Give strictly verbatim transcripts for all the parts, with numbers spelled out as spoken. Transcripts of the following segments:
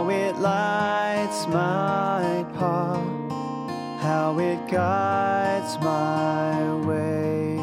how it lights my path, how it guides my way.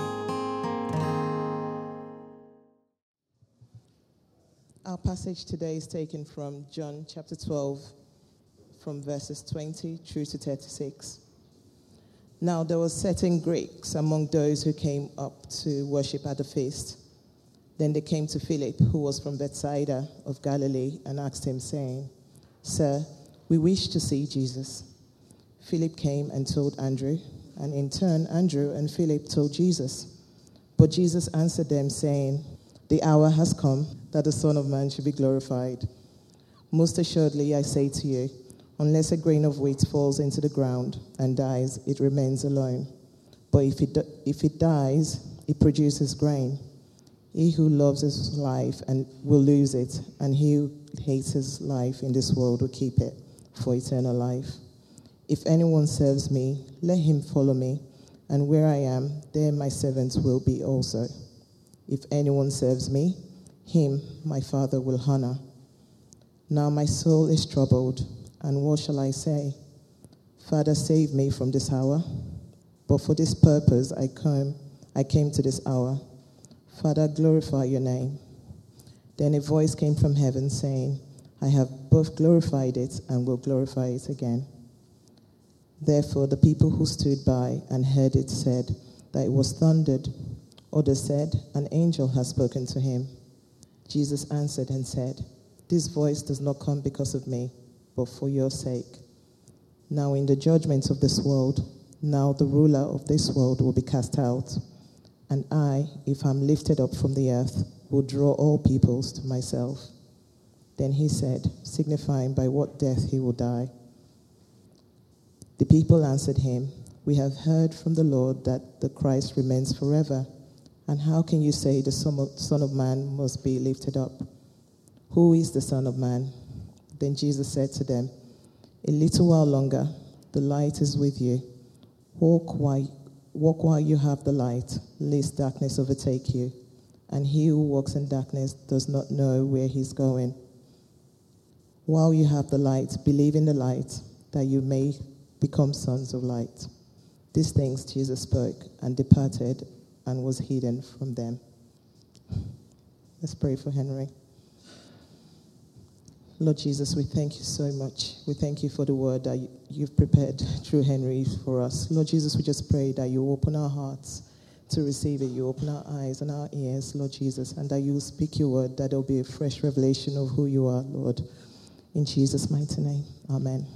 Our passage today is taken from John chapter twelve, from verses twenty through to thirty-six. Now there were certain Greeks among those who came up to worship at the feast. Then they came to Philip, who was from Bethsaida of Galilee, and asked him, saying, Sir, we wish to see Jesus. Philip came and told Andrew, and in turn Andrew and Philip told Jesus. But Jesus answered them, saying, The hour has come that the Son of Man should be glorified. Most assuredly, I say to you, unless a grain of wheat falls into the ground and dies, it remains alone. But if it, if it dies, it produces grain. He who loves his life and will lose it, and he who hates his life in this world will keep it for eternal life. If anyone serves me, let him follow me, and where I am, there my servants will be also. If anyone serves me, him my Father will honor. Now my soul is troubled, and what shall I say? Father, save me from this hour. But for this purpose I came, I came to this hour. Father, glorify your name. Then a voice came from heaven saying, I have both glorified it and will glorify it again. Therefore the people who stood by and heard it said that it was thundered. Others said, an angel has spoken to him. Jesus answered and said, This voice does not come because of me, but for your sake. Now in the judgment of this world, now the ruler of this world will be cast out. And I, if I'm lifted up from the earth, will draw all peoples to myself. Then he said, signifying by what death he will die. The people answered him, We have heard from the Lord that the Christ remains forever. And how can you say the Son of Man must be lifted up? Who is the Son of Man? Then Jesus said to them, A little while longer, the light is with you. Walk while, walk while you have the light, lest darkness overtake you. And he who walks in darkness does not know where he's going. While you have the light, believe in the light, that you may become sons of light. These things Jesus spoke and departed and was hidden from them. Let's pray for Henry. Lord Jesus, we thank you so much. We thank you for the word that you've prepared through Henry for us. Lord Jesus, we just pray that you open our hearts to receive it. You open our eyes and our ears, Lord Jesus, and that you will speak your word, that there will be a fresh revelation of who you are, Lord. In Jesus' mighty name, amen.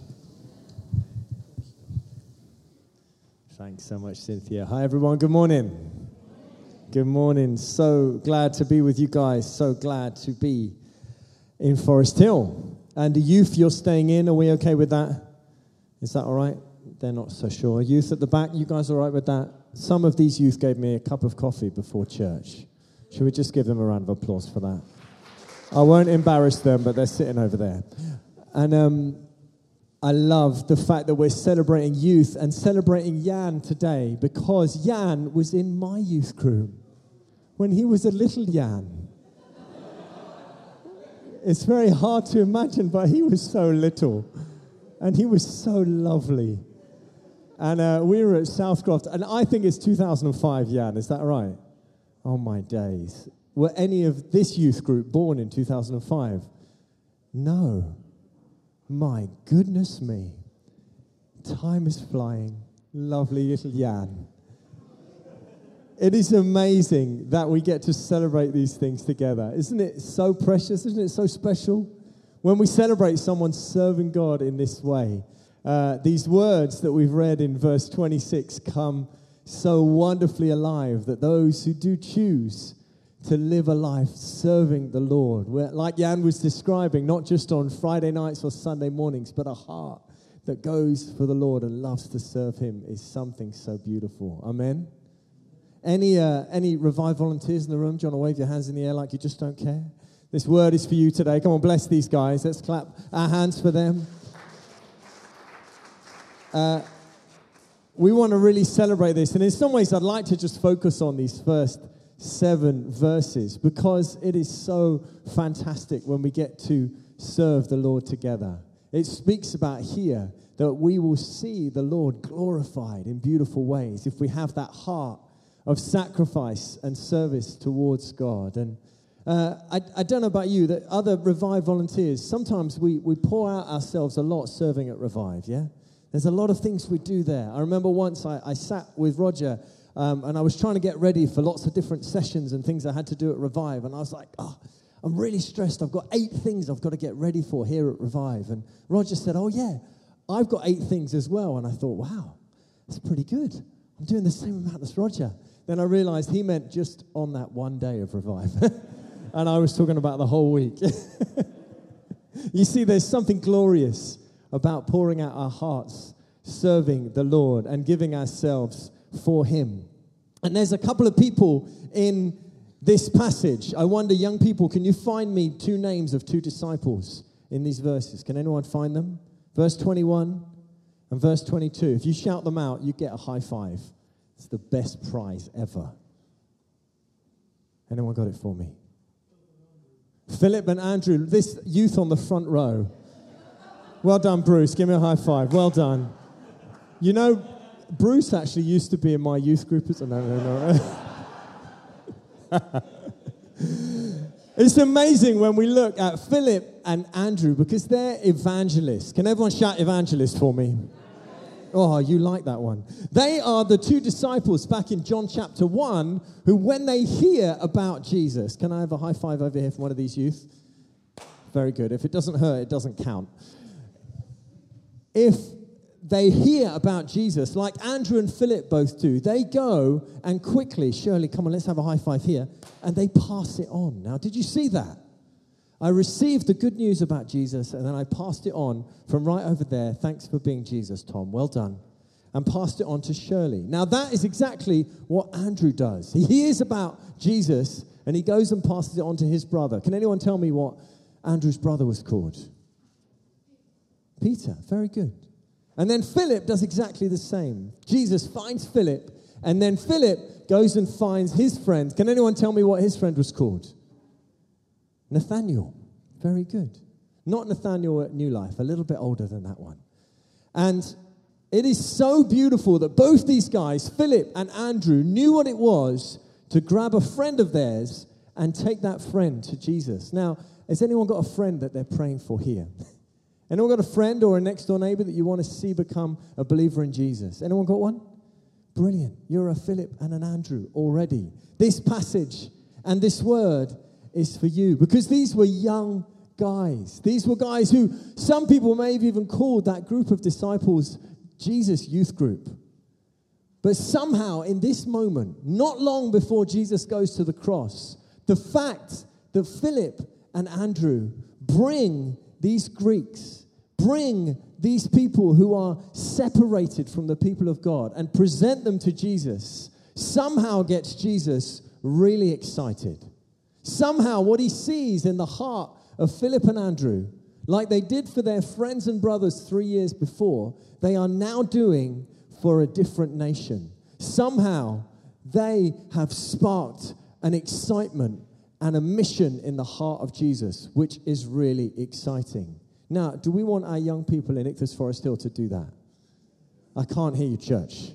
Thanks so much, Cynthia. Hi, everyone. Good morning. Good morning. So glad to be with you guys. So glad to be in Forest Hill. And the youth, you're staying in. Are we okay with that? Is that all right? They're not so sure. Youth at the back, you guys all right with that? Some of these youth gave me a cup of coffee before church. Should we just give them a round of applause for that? I won't embarrass them, but they're sitting over there. And um, I love the fact that we're celebrating youth and celebrating Jan today, because Jan was in my youth crew when he was a little Jan. It's very hard to imagine, but he was so little, and he was so lovely. And uh, we were at Southcroft, and I think it's two thousand five, Jan, is that right? Oh, my days. Were any of this youth group born in two thousand five? No. My goodness me. Time is flying. Lovely little Jan. It is amazing that we get to celebrate these things together. Isn't it so precious? Isn't it so special? When we celebrate someone serving God in this way, uh, these words that we've read in verse twenty-six come so wonderfully alive, that those who do choose to live a life serving the Lord, where, like Jan was describing, not just on Friday nights or Sunday mornings, but a heart that goes for the Lord and loves to serve him, is something so beautiful. Amen? Any uh, any Revive volunteers in the room? Do you want to wave your hands in the air like you just don't care? This word is for you today. Come on, bless these guys. Let's clap our hands for them. Uh, we want to really celebrate this. And in some ways, I'd like to just focus on these first seven verses, because it is so fantastic when we get to serve the Lord together. It speaks about here that we will see the Lord glorified in beautiful ways if we have that heart of sacrifice and service towards God. And uh, I, I don't know about you, that other Revive volunteers, sometimes we, we pour out ourselves a lot serving at Revive, yeah? There's a lot of things we do there. I remember once I, I sat with Roger um, and I was trying to get ready for lots of different sessions and things I had to do at Revive. And I was like, oh, I'm really stressed. I've got eight things I've got to get ready for here at Revive. And Roger said, oh, yeah, I've got eight things as well. And I thought, wow, that's pretty good. I'm doing the same amount as Roger. Then I realized he meant just on that one day of Revive. And I was talking about the whole week. You see, there's something glorious about pouring out our hearts, serving the Lord, and giving ourselves for Him. And there's a couple of people in this passage. I wonder, young people, can you find me two names of two disciples in these verses? Can anyone find them? Verse twenty-one and verse twenty-two. If you shout them out, you get a high five. It's the best prize ever. Anyone got it for me? Philip and Andrew, this youth on the front row. Well done, Bruce. Give me a high five. Well done. You know, Bruce actually used to be in my youth group. No, no, no. It's amazing when we look at Philip and Andrew because they're evangelists. Can everyone shout evangelist for me? Oh, you like that one. They are the two disciples back in John chapter one who, when they hear about Jesus, can I have a high five over here from one of these youth? Very good. If it doesn't hurt, it doesn't count. If they hear about Jesus, like Andrew and Philip both do, they go and quickly, Shirley, come on, let's have a high five here, and they pass it on. Now, did you see that? I received the good news about Jesus, and then I passed it on from right over there. Thanks for being Jesus, Tom. Well done. And passed it on to Shirley. Now, that is exactly what Andrew does. He hears about Jesus, and he goes and passes it on to his brother. Can anyone tell me what Andrew's brother was called? Peter. Very good. And then Philip does exactly the same. Jesus finds Philip, and then Philip goes and finds his friend. Can anyone tell me what his friend was called? Nathaniel. Very good. Not Nathaniel at New Life, a little bit older than that one. And it is so beautiful that both these guys, Philip and Andrew, knew what it was to grab a friend of theirs and take that friend to Jesus. Now, has anyone got a friend that they're praying for here? Anyone got a friend or a next-door neighbor that you want to see become a believer in Jesus? Anyone got one? Brilliant. You're a Philip and an Andrew already. This passage and this word is for you because these were young guys. These were guys who some people may have even called that group of disciples Jesus Youth Group. But somehow in this moment, not long before Jesus goes to the cross, the fact that Philip and Andrew bring these Greeks, bring these people who are separated from the people of God and present them to Jesus, somehow gets Jesus really excited. Somehow what he sees in the heart of Philip and Andrew, like they did for their friends and brothers three years before, they are now doing for a different nation. Somehow they have sparked an excitement and a mission in the heart of Jesus, which is really exciting. Now, do we want our young people in Ichthus Forest Hill to do that? I can't hear you, church.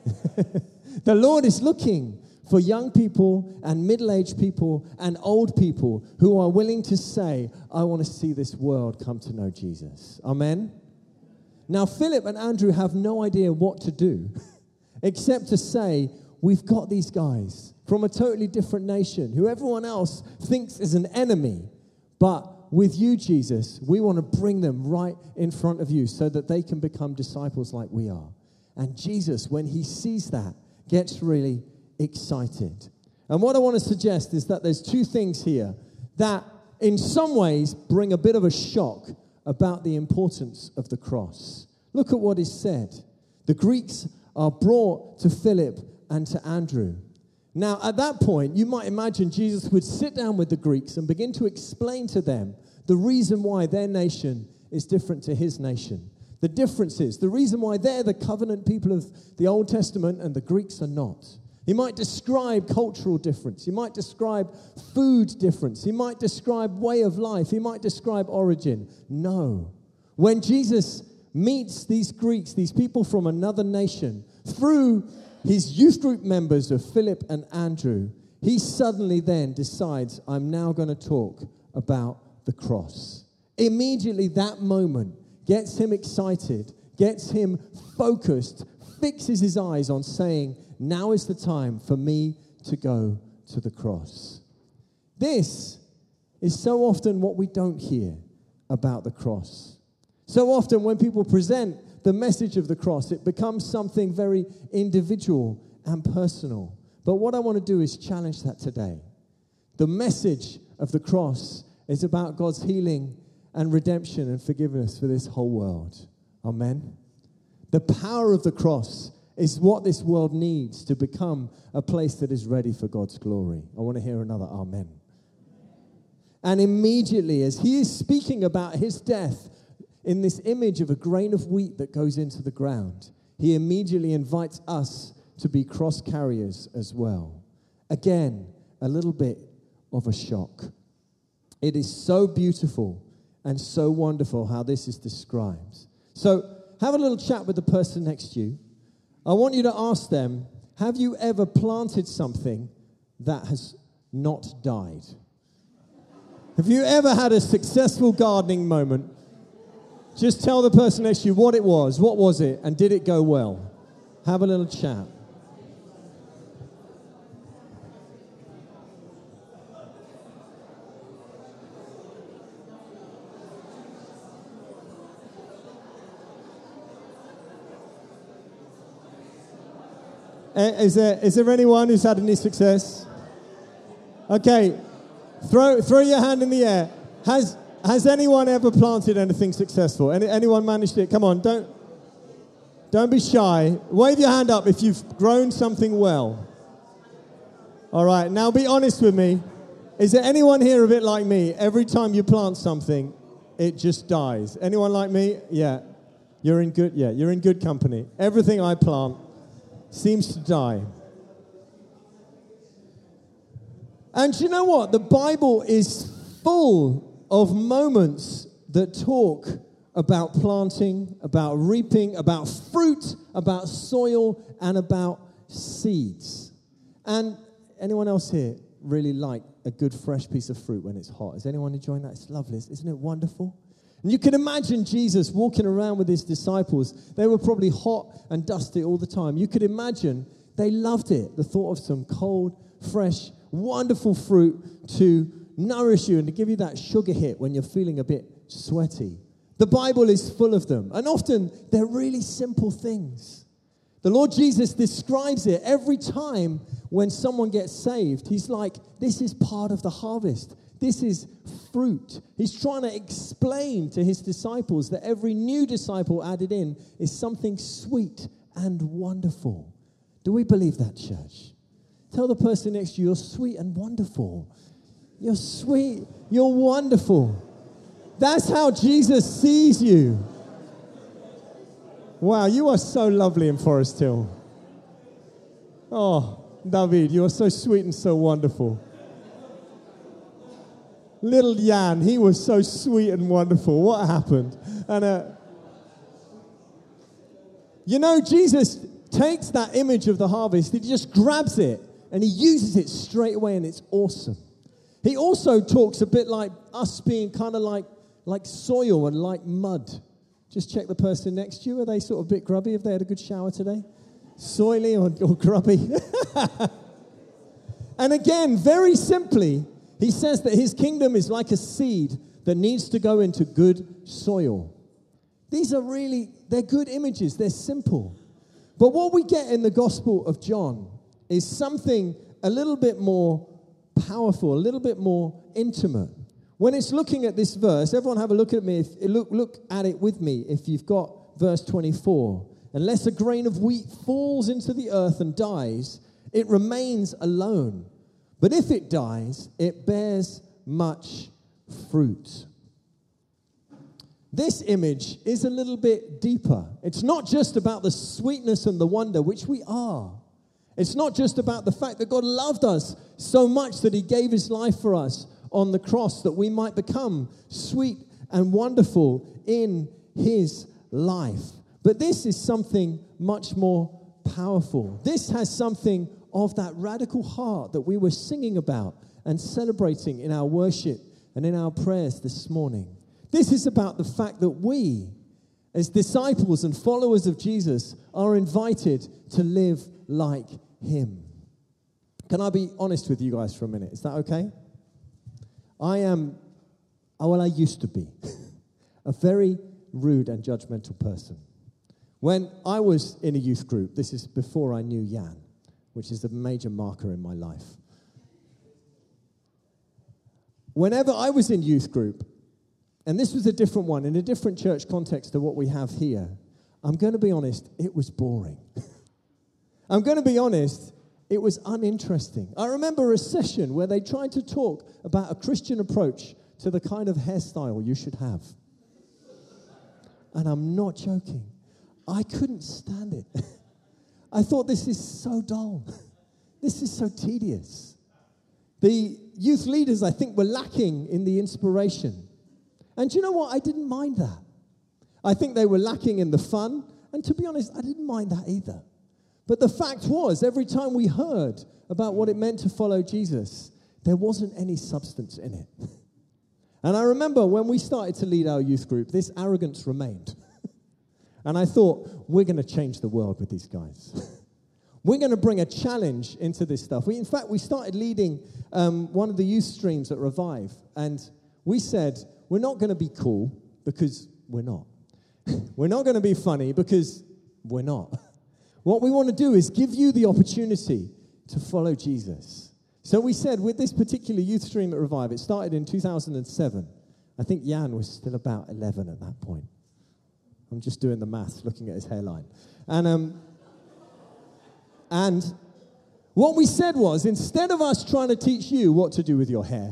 The Lord is looking for young people and middle-aged people and old people who are willing to say, I want to see this world come to know Jesus. Amen? Now, Philip and Andrew have no idea what to do except to say, we've got these guys from a totally different nation who everyone else thinks is an enemy. But with you, Jesus, we want to bring them right in front of you so that they can become disciples like we are. And Jesus, when he sees that, gets really excited. And what I want to suggest is that there's two things here that in some ways bring a bit of a shock about the importance of the cross. Look at what is said. The Greeks are brought to Philip and to Andrew. Now, at that point, you might imagine Jesus would sit down with the Greeks and begin to explain to them the reason why their nation is different to his nation. The differences, the reason why they're the covenant people of the Old Testament and the Greeks are not. He might describe cultural difference. He might describe food difference. He might describe way of life. He might describe origin. No. When Jesus meets these Greeks, these people from another nation, through his youth group members of Philip and Andrew, he suddenly then decides, I'm now going to talk about the cross. Immediately that moment gets him excited, gets him focused, fixes his eyes on saying, now is the time for me to go to the cross. This is so often what we don't hear about the cross. So often when people present the message of the cross, it becomes something very individual and personal. But what I want to do is challenge that today. The message of the cross is about God's healing and redemption and forgiveness for this whole world. Amen. The power of the cross is what this world needs to become a place that is ready for God's glory. I want to hear another amen. And immediately, as he is speaking about his death in this image of a grain of wheat that goes into the ground, he immediately invites us to be cross carriers as well. Again, a little bit of a shock. It is so beautiful and so wonderful how this is described. So have a little chat with the person next to you. I want you to ask them, have you ever planted something that has not died? Have you ever had a successful gardening moment? Just tell the person next to you what it was, what was it, and did it go well? Have a little chat. Is there, is there anyone who's had any success? Okay, throw throw your hand in the air. Has has anyone ever planted anything successful? Any, anyone managed it? Come on, don't don't be shy. Wave your hand up if you've grown something well. All right, now be honest with me. Is there anyone here a bit like me? Every time you plant something, it just dies. Anyone like me? Yeah, you're in good. Yeah, you're in good company. Everything I plant seems to die. And you know what? The Bible is full of moments that talk about planting, about reaping, about fruit, about soil, and about seeds. And anyone else here really like a good fresh piece of fruit when it's hot? Is anyone enjoying that? It's lovely. Isn't it wonderful? And you can imagine Jesus walking around with his disciples. They were probably hot and dusty all the time. You could imagine they loved it, the thought of some cold, fresh, wonderful fruit to nourish you and to give you that sugar hit when you're feeling a bit sweaty. The Bible is full of them. And often they're really simple things. The Lord Jesus describes it every time when someone gets saved. He's like, this is part of the harvest. This is fruit. He's trying to explain to his disciples that every new disciple added in is something sweet and wonderful. Do we believe that, church? Tell the person next to you, you're sweet and wonderful. You're sweet. You're wonderful. That's how Jesus sees you. Wow, you are so lovely in Forest Hill. Oh, David, you are so sweet and so wonderful. Little Jan, he was so sweet and wonderful. What happened? And uh, you know, Jesus takes that image of the harvest, he just grabs it and he uses it straight away, and it's awesome. He also talks a bit like us being kind of like, like soil and like mud. Just check the person next to you. Are they sort of a bit grubby? Have they had a good shower today? Soily or, or grubby? And again, very simply, he says that his kingdom is like a seed that needs to go into good soil. These are really, they're good images. They're simple. But what we get in the Gospel of John is something a little bit more powerful, a little bit more intimate. When it's looking at this verse, everyone have a look at me. If, look, look at it with me if you've got verse twenty-four. Unless a grain of wheat falls into the earth and dies, it remains alone. But if it dies, it bears much fruit. This image is a little bit deeper. It's not just about the sweetness and the wonder, which we are. It's not just about the fact that God loved us so much that he gave his life for us on the cross that we might become sweet and wonderful in his life. But this is something much more powerful. This has something of that radical heart that we were singing about and celebrating in our worship and in our prayers this morning. This is about the fact that we, as disciples and followers of Jesus, are invited to live like him. Can I be honest with you guys for a minute? Is that okay? I am, well, I used to be a very rude and judgmental person. When I was in a youth group, this is before I knew Jan, which is a major marker in my life. Whenever I was in youth group, and this was a different one, in a different church context to what we have here, I'm going to be honest, it was boring. I'm going to be honest, it was uninteresting. I remember a session where they tried to talk about a Christian approach to the kind of hairstyle you should have. And I'm not joking. I couldn't stand it. I thought, this is so dull. This is so tedious. The youth leaders, I think, were lacking in the inspiration. And do you know what? I didn't mind that. I think they were lacking in the fun. And to be honest, I didn't mind that either. But the fact was, every time we heard about what it meant to follow Jesus, there wasn't any substance in it. And I remember when we started to lead our youth group, this arrogance remained. And I thought, we're going to change the world with these guys. We're going to bring a challenge into this stuff. We, in fact, we started leading um, one of the youth streams at Revive. And we said, we're not going to be cool because we're not. We're not going to be funny because we're not. What we want to do is give you the opportunity to follow Jesus. So we said with this particular youth stream at Revive, it started in two thousand seven. I think Jan was still about eleven at that point. I'm just doing the maths, looking at his hairline. And um, and what we said was, instead of us trying to teach you what to do with your hair,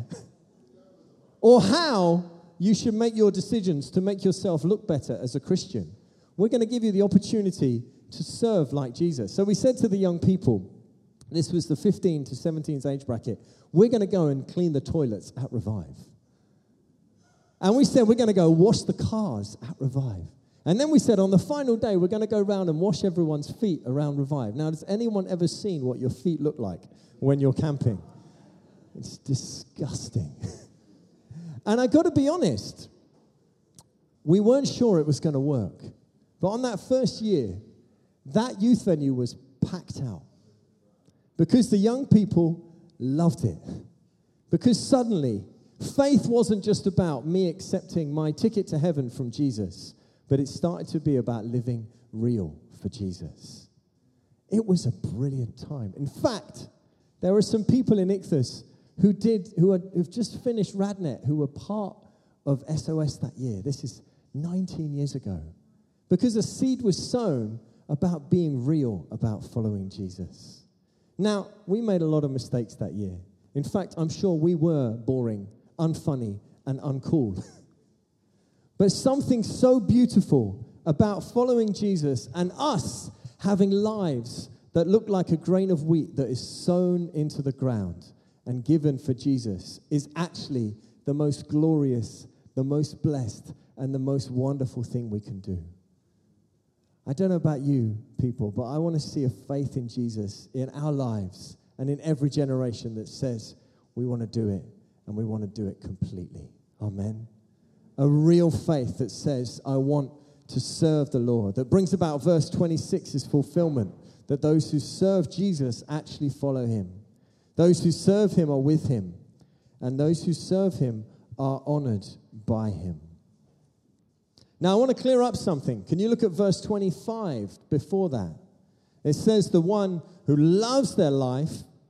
or how you should make your decisions to make yourself look better as a Christian, we're going to give you the opportunity to serve like Jesus. So we said to the young people, this was the fifteen to seventeen age bracket, we're going to go and clean the toilets at Revive. And we said we're going to go wash the cars at Revive. And then we said on the final day, we're going to go around and wash everyone's feet around Revive. Now, has anyone ever seen what your feet look like when you're camping? It's disgusting. And I got to be honest, we weren't sure it was going to work. But on that first year, that youth venue was packed out because the young people loved it. Because suddenly, faith wasn't just about me accepting my ticket to heaven from Jesus, but it started to be about living real for Jesus. It was a brilliant time. In fact, there were some people in Ichthus who did, who had, who've just finished Radnet, who were part of S O S that year. This is nineteen years ago. Because a seed was sown about being real about following Jesus. Now, we made a lot of mistakes that year. In fact, I'm sure we were boring, unfunny, and uncool. But something so beautiful about following Jesus and us having lives that look like a grain of wheat that is sown into the ground and given for Jesus is actually the most glorious, the most blessed, and the most wonderful thing we can do. I don't know about you, people, but I want to see a faith in Jesus in our lives and in every generation that says we want to do it and we want to do it completely. Amen. A real faith that says, I want to serve the Lord. That brings about verse twenty-six's fulfillment, that those who serve Jesus actually follow him. Those who serve him are with him, and those who serve him are honored by him. Now, I want to clear up something. Can you look at verse twenty-five before that? It says, the one who loves their life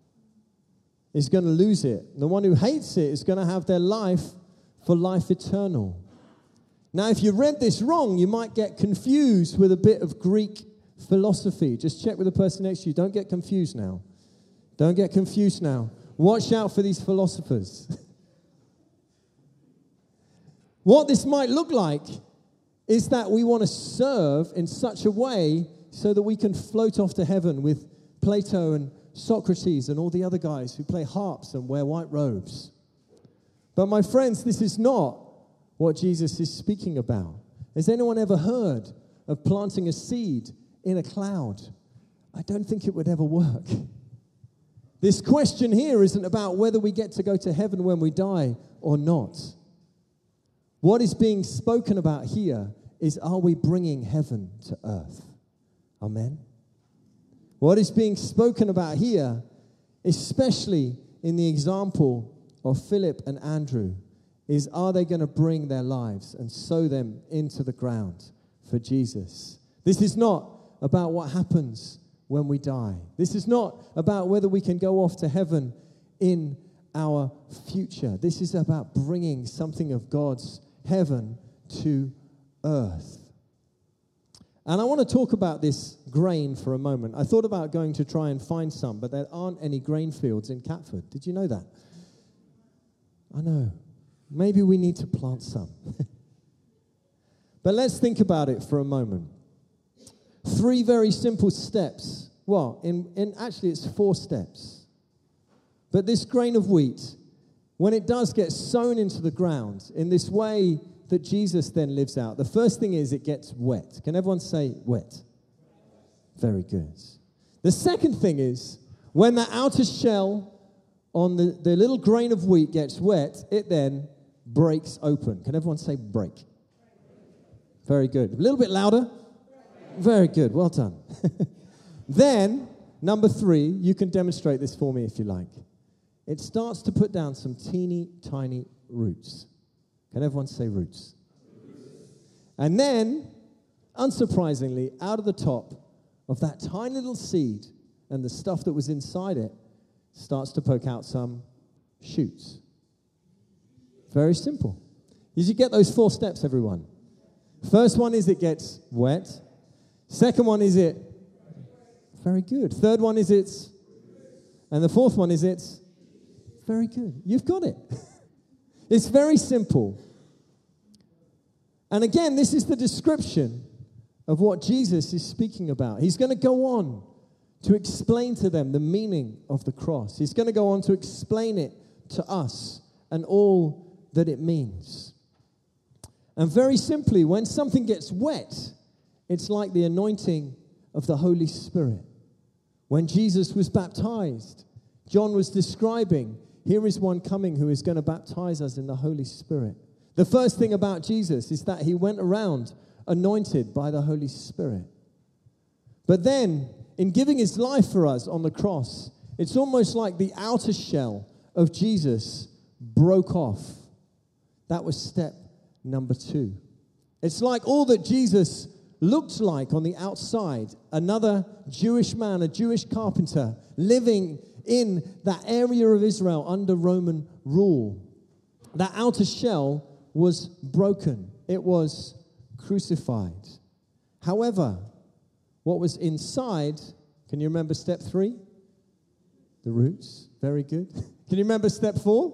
is going to lose it. The one who hates it is going to have their life for life eternal. Now, if you read this wrong, you might get confused with a bit of Greek philosophy. Just check with the person next to you. Don't get confused now. Don't get confused now. Watch out for these philosophers. What this might look like is that we want to serve in such a way so that we can float off to heaven with Plato and Socrates and all the other guys who play harps and wear white robes. But my friends, this is not what Jesus is speaking about. Has anyone ever heard of planting a seed in a cloud? I don't think it would ever work. This question here isn't about whether we get to go to heaven when we die or not. What is being spoken about here is, are we bringing heaven to earth? Amen. What is being spoken about here, especially in the example of Philip and Andrew, is, are they going to bring their lives and sow them into the ground for Jesus? This is not about what happens when we die. This is not about whether we can go off to heaven in our future. This is about bringing something of God's heaven to earth. And I want to talk about this grain for a moment. I thought about going to try and find some, but there aren't any grain fields in Catford. Did you know that? I know. Maybe we need to plant some. But let's think about it for a moment. Three very simple steps. Well, in, in actually it's four steps. But this grain of wheat, when it does get sown into the ground in this way that Jesus then lives out, the first thing is it gets wet. Can everyone say wet? Very good. The second thing is, when the outer shell on the, the little grain of wheat gets wet, it then breaks open. Can everyone say break? Very good. A little bit louder. Very good. Well done. Then, number three, you can demonstrate this for me if you like. It starts to put down some teeny tiny roots. Can everyone say roots? And then, unsurprisingly, out of the top of that tiny little seed and the stuff that was inside it starts to poke out some shoots. Very simple. Did you get those four steps, everyone? First one is it gets wet. Second one is it very good. Third one is it's, and the fourth one is it's very good. You've got it. It's very simple. And again, this is the description of what Jesus is speaking about. He's going to go on to explain to them the meaning of the cross. He's going to go on to explain it to us and all that it means. And very simply, when something gets wet, it's like the anointing of the Holy Spirit. When Jesus was baptized, John was describing, here is one coming who is going to baptize us in the Holy Spirit. The first thing about Jesus is that he went around anointed by the Holy Spirit. But then, in giving his life for us on the cross, it's almost like the outer shell of Jesus broke off. That was step number two. It's like all that Jesus looked like on the outside, another Jewish man, a Jewish carpenter, living in that area of Israel under Roman rule. That outer shell was broken. It was crucified. However, what was inside, can you remember step three? The roots. Very good. Can you remember step four?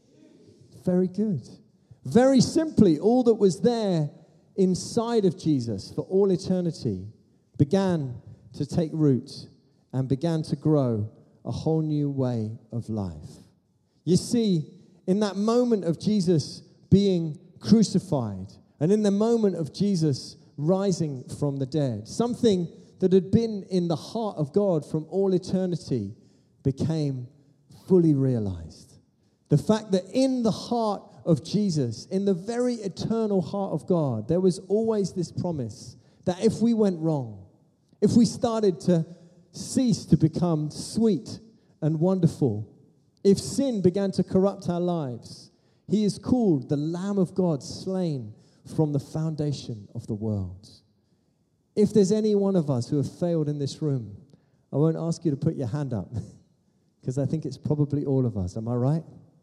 Very good. Very simply, all that was there inside of Jesus for all eternity began to take root and began to grow a whole new way of life. You see, in that moment of Jesus being crucified and in the moment of Jesus rising from the dead, something that had been in the heart of God from all eternity became fully realized. The fact that in the heart of Jesus, in the very eternal heart of God, there was always this promise that if we went wrong, if we started to cease to become sweet and wonderful, if sin began to corrupt our lives, he is called the Lamb of God slain from the foundation of the world. If there's any one of us who have failed in this room, I won't ask you to put your hand up because I think it's probably all of us. Am I right?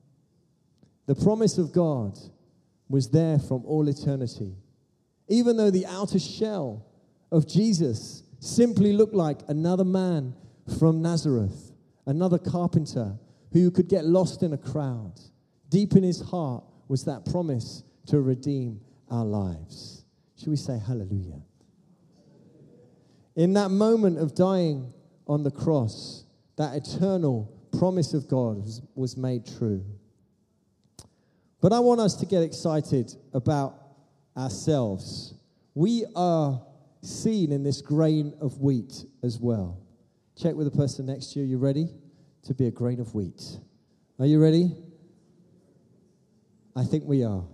The promise of God was there from all eternity. Even though the outer shell of Jesus simply looked like another man from Nazareth, another carpenter who could get lost in a crowd, deep in his heart was that promise to redeem our lives. Should we say hallelujah? In that moment of dying on the cross, that eternal promise of God was, was made true. But I want us to get excited about ourselves. We are seen in this grain of wheat as well. Check with the person next to you. You ready to be a grain of wheat? Are you ready? I think we are.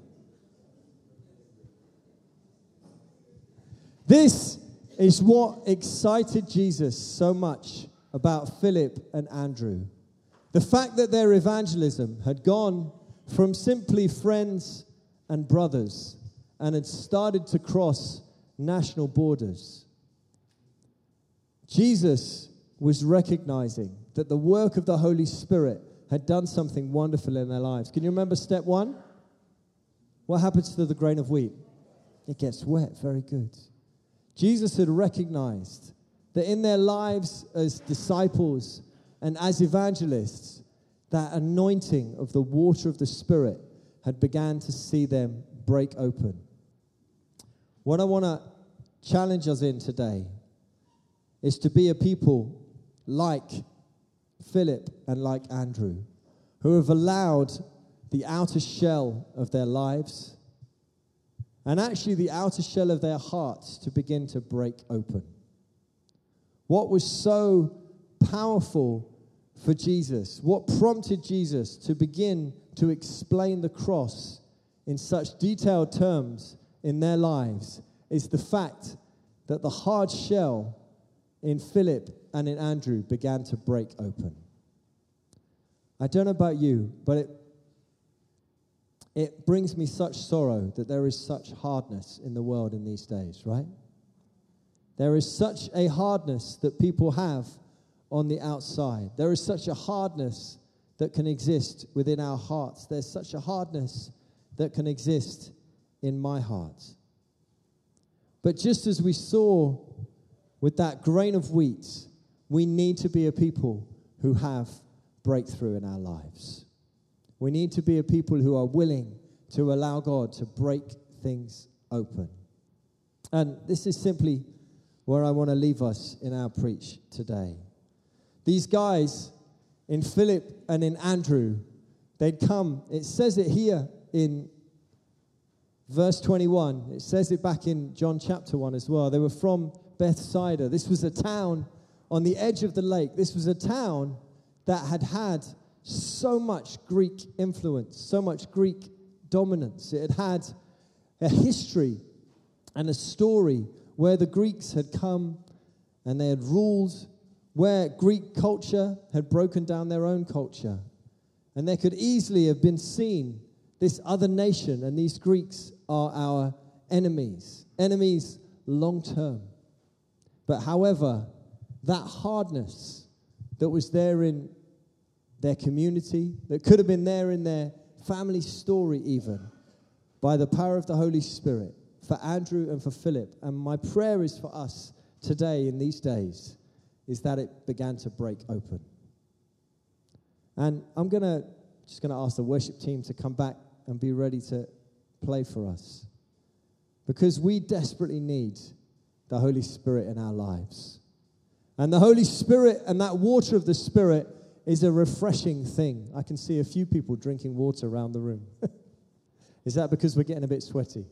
This is what excited Jesus so much about Philip and Andrew. The fact that their evangelism had gone from simply friends and brothers and had started to cross national borders. Jesus was recognizing that the work of the Holy Spirit had done something wonderful in their lives. Can you remember step one? What happens to the grain of wheat? It gets wet. Very good. Jesus had recognized that in their lives as disciples and as evangelists, that anointing of the water of the Spirit had began to see them break open. What I want to challenge us in today is to be a people like Philip and like Andrew, who have allowed the outer shell of their lives and actually the outer shell of their hearts to begin to break open. What was so powerful for Jesus, what prompted Jesus to begin to explain the cross in such detailed terms in their lives, is the fact that the hard shell in Philip and in Andrew began to break open. I don't know about you, but it it brings me such sorrow that there is such hardness in the world in these days, right? There is such a hardness that people have on the outside. There is such a hardness that can exist within our hearts. There's such a hardness that can exist in my heart. But just as we saw with that grain of wheat, we need to be a people who have breakthrough in our lives. We need to be a people who are willing to allow God to break things open. And this is simply where I want to leave us in our preach today. These guys, in Philip and in Andrew, they'd come, it says it here in verse twenty-one. It says it back in John chapter one as well. They were from Bethsaida. This was a town on the edge of the lake. This was a town that had had so much Greek influence, so much Greek dominance. It had had a history and a story where the Greeks had come and they had ruled, where Greek culture had broken down their own culture. And there could easily have been seen this other nation, and these Greeks are our enemies, enemies long term. But however, that hardness that was there in their community, that could have been there in their family story even, by the power of the Holy Spirit, for Andrew and for Philip. And my prayer is for us today in these days, is that it began to break open. And I'm gonna just going to ask the worship team to come back and be ready to play for us. Because we desperately need the Holy Spirit in our lives. And the Holy Spirit and that water of the Spirit is a refreshing thing. I can see a few people drinking water around the room. Is that because we're getting a bit sweaty?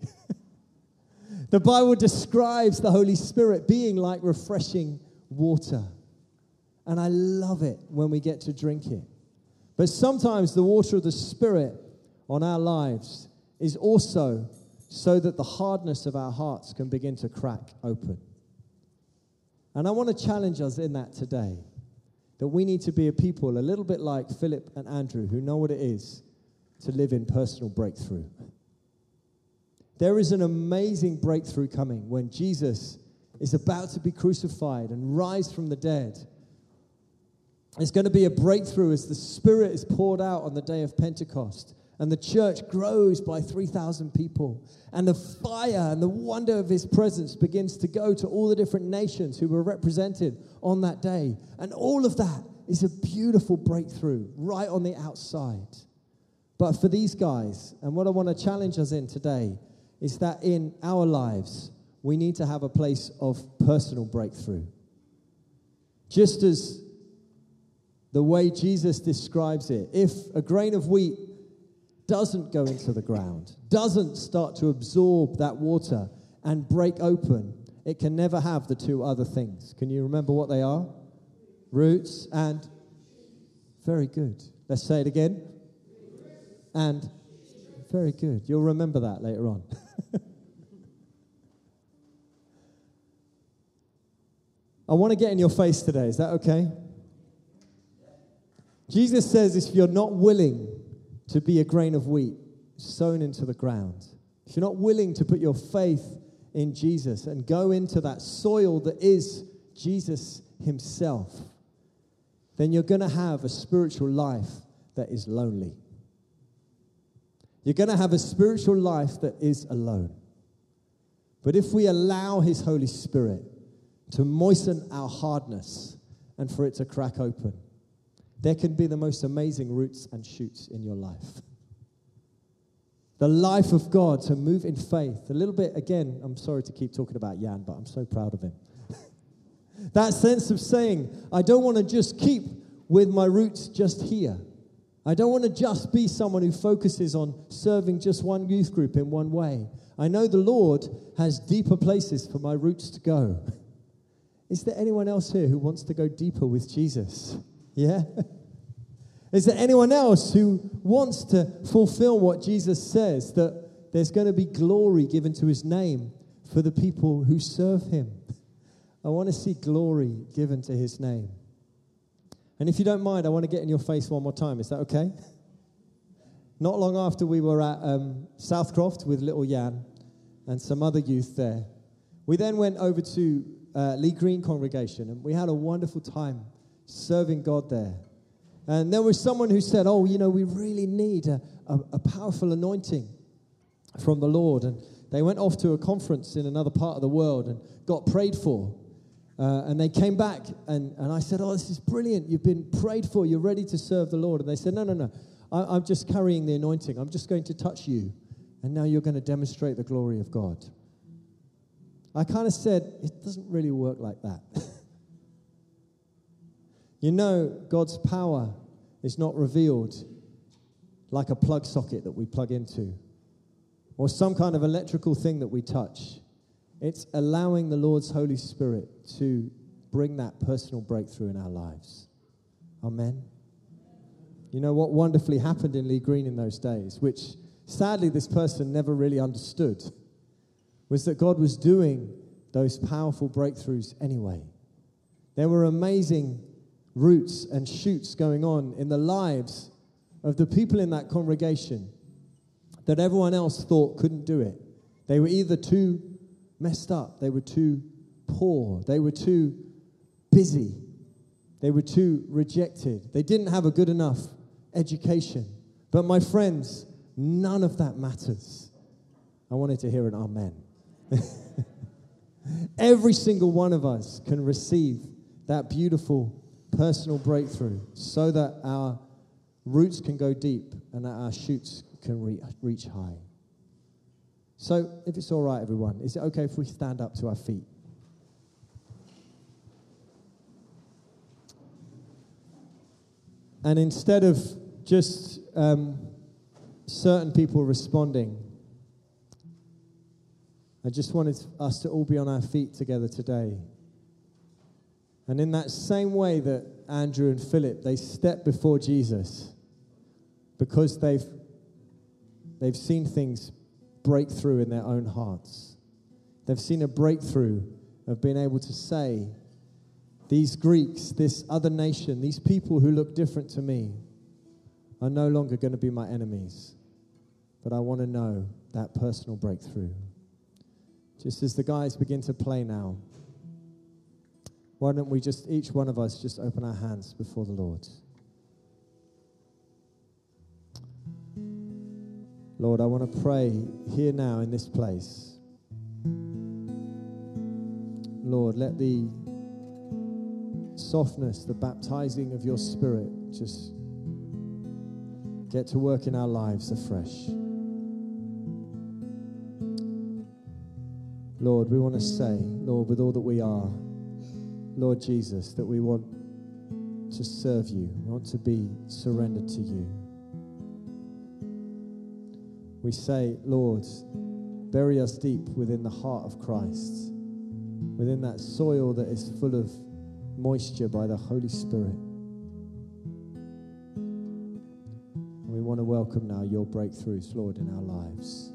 The Bible describes the Holy Spirit being like refreshing water. And I love it when we get to drink it. But sometimes the water of the Spirit on our lives is also so that the hardness of our hearts can begin to crack open. And I want to challenge us in that today, that we need to be a people a little bit like Philip and Andrew, who know what it is to live in personal breakthrough. There is an amazing breakthrough coming when Jesus is about to be crucified and rise from the dead. There's going to be a breakthrough as the Spirit is poured out on the day of Pentecost, and the church grows by three thousand people, and the fire and the wonder of His presence begins to go to all the different nations who were represented on that day. And all of that is a beautiful breakthrough right on the outside. But for these guys, and what I want to challenge us in today, is that in our lives, we need to have a place of personal breakthrough. Just as the way Jesus describes it, if a grain of wheat doesn't go into the ground, doesn't start to absorb that water and break open, it can never have the two other things. Can you remember what they are? Roots and... Very good. Let's say it again. And very good. You'll remember that later on. I want to get in your face today. Is that okay? Jesus says if you're not willing to be a grain of wheat sown into the ground, if you're not willing to put your faith in Jesus and go into that soil that is Jesus himself, then you're going to have a spiritual life that is lonely. You're going to have a spiritual life that is alone. But if we allow his Holy Spirit to moisten our hardness and for it to crack open, there can be the most amazing roots and shoots in your life. The life of God to move in faith. A little bit, again, I'm sorry to keep talking about Jan, but I'm so proud of him. That sense of saying, I don't want to just keep with my roots just here. I don't want to just be someone who focuses on serving just one youth group in one way. I know the Lord has deeper places for my roots to go. Is there anyone else here who wants to go deeper with Jesus? Yeah? Is there anyone else who wants to fulfill what Jesus says, that there's going to be glory given to his name for the people who serve him? I want to see glory given to his name. And if you don't mind, I want to get in your face one more time. Is that okay? Not long after we were at um, Southcroft with little Jan and some other youth there, we then went over to uh, Lee Green congregation, and we had a wonderful time serving God there. And there was someone who said, oh, you know, we really need a, a, a powerful anointing from the Lord. And they went off to a conference in another part of the world and got prayed for. Uh, and they came back, and, and I said, oh, this is brilliant. You've been prayed for. You're ready to serve the Lord. And they said, no, no, no. I, I'm just carrying the anointing. I'm just going to touch you. And now you're going to demonstrate the glory of God. I kind of said, it doesn't really work like that. You know, God's power is not revealed like a plug socket that we plug into or some kind of electrical thing that we touch. It's allowing the Lord's Holy Spirit to bring that personal breakthrough in our lives. Amen. You know what wonderfully happened in Lee Green in those days, which sadly this person never really understood, was that God was doing those powerful breakthroughs anyway. There were amazing roots and shoots going on in the lives of the people in that congregation that everyone else thought couldn't do it. They were either too messed up, they were too poor, they were too busy, they were too rejected, they didn't have a good enough education. But my friends, none of that matters. I wanted to hear an amen. Every single one of us can receive that beautiful personal breakthrough so that our roots can go deep and that our shoots can re- reach high. So, if it's all right, everyone, is it okay if we stand up to our feet? And instead of just um, certain people responding, I just wanted us to all be on our feet together today. And in that same way that Andrew and Philip, they stepped before Jesus because they've they've seen things break through in their own hearts. They've seen a breakthrough of being able to say, these Greeks, this other nation, these people who look different to me are no longer going to be my enemies. But I want to know that personal breakthrough. Just as the guys begin to play now, why don't we just, each one of us, just open our hands before the Lord. Lord, I want to pray here now in this place. Lord, let the softness, the baptizing of your Spirit just get to work in our lives afresh. Lord, we want to say, Lord, with all that we are, Lord Jesus, that we want to serve you, we want to be surrendered to you. We say, Lord, bury us deep within the heart of Christ, within that soil that is full of moisture by the Holy Spirit. And we want to welcome now your breakthroughs, Lord, in our lives.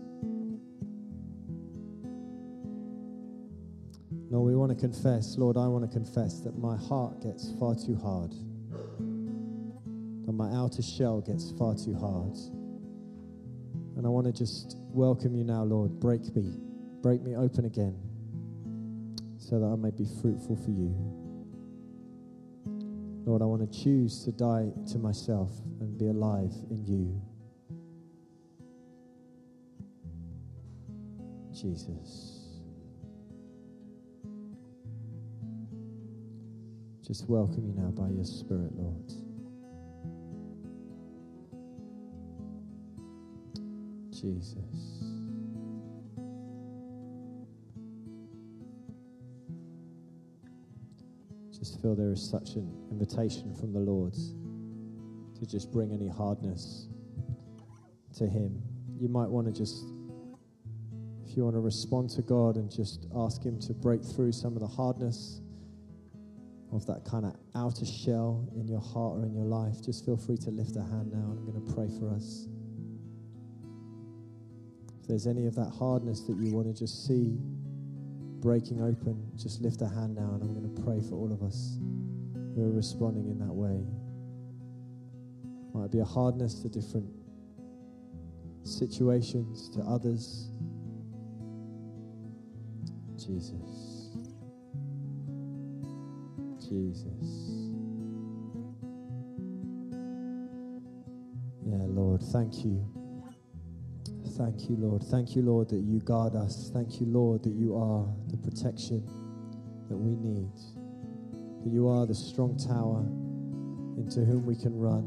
Lord, we want to confess, Lord, I want to confess that my heart gets far too hard, that my outer shell gets far too hard. And I want to just welcome you now, Lord. Break me, break me open again, so that I may be fruitful for you. Lord, I want to choose to die to myself and be alive in you. Jesus. Just welcome you now by your Spirit, Lord. Jesus. Just feel there is such an invitation from the Lord to just bring any hardness to Him. You might want to just, if you want to respond to God and just ask Him to break through some of the hardness of that kind of outer shell in your heart or in your life, just feel free to lift a hand now, and I'm going to pray for us. If there's any of that hardness that you want to just see breaking open, just lift a hand now, and I'm going to pray for all of us who are responding in that way. Might be a hardness to different situations, to others. Jesus. Jesus. Yeah, Lord, thank you. Thank you, Lord. Thank you, Lord, that you guard us. Thank you, Lord, that you are the protection that we need. That you are the strong tower into whom we can run.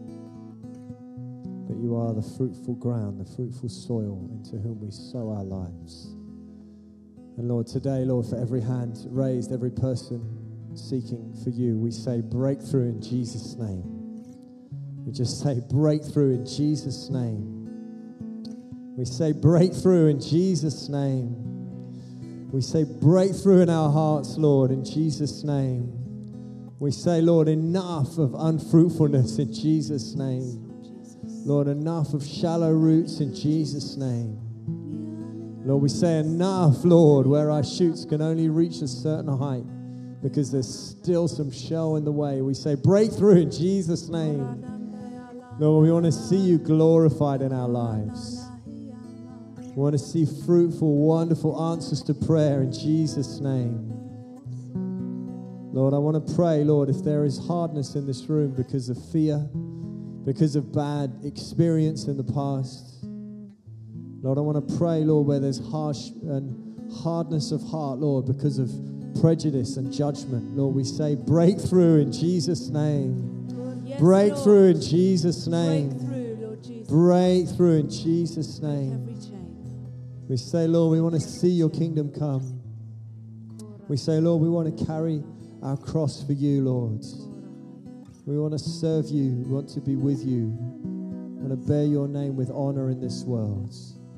That you are the fruitful ground, the fruitful soil into whom we sow our lives. And Lord, today, Lord, for every hand raised, every person seeking for you, we say breakthrough in Jesus' name. We just say breakthrough in Jesus' name. We say breakthrough in Jesus' name. We say breakthrough in our hearts, Lord, in Jesus' name. We say, Lord, enough of unfruitfulness in Jesus' name. Lord, enough of shallow roots in Jesus' name. Lord, we say enough, Lord, where our shoots can only reach a certain height because there's still some shell in the way. We say breakthrough in Jesus' name. Lord, we want to see you glorified in our lives. We want to see fruitful, wonderful answers to prayer in Jesus' name. Lord, I want to pray, Lord, if there is hardness in this room because of fear, because of bad experience in the past, Lord, I want to pray, Lord, where there's harsh and hardness of heart, Lord, because of prejudice and judgment. Lord, we say breakthrough in Jesus' name. Lord, yes, breakthrough Lord. in Jesus' name. Breakthrough, Lord Jesus. Breakthrough in Jesus' name. Every chain. We say, Lord, we want to see your kingdom come. We say, Lord, we want to carry our cross for you, Lord. We want to serve you. We want to be with you. We want to bear your name with honor in this world.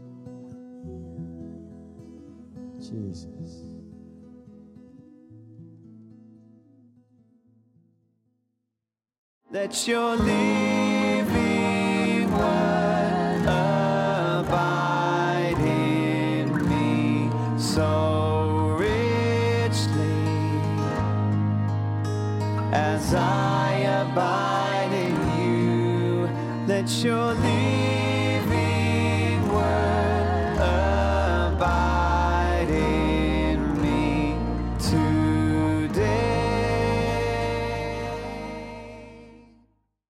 Jesus. Let your living word abide in me so richly as I abide in you. Let your living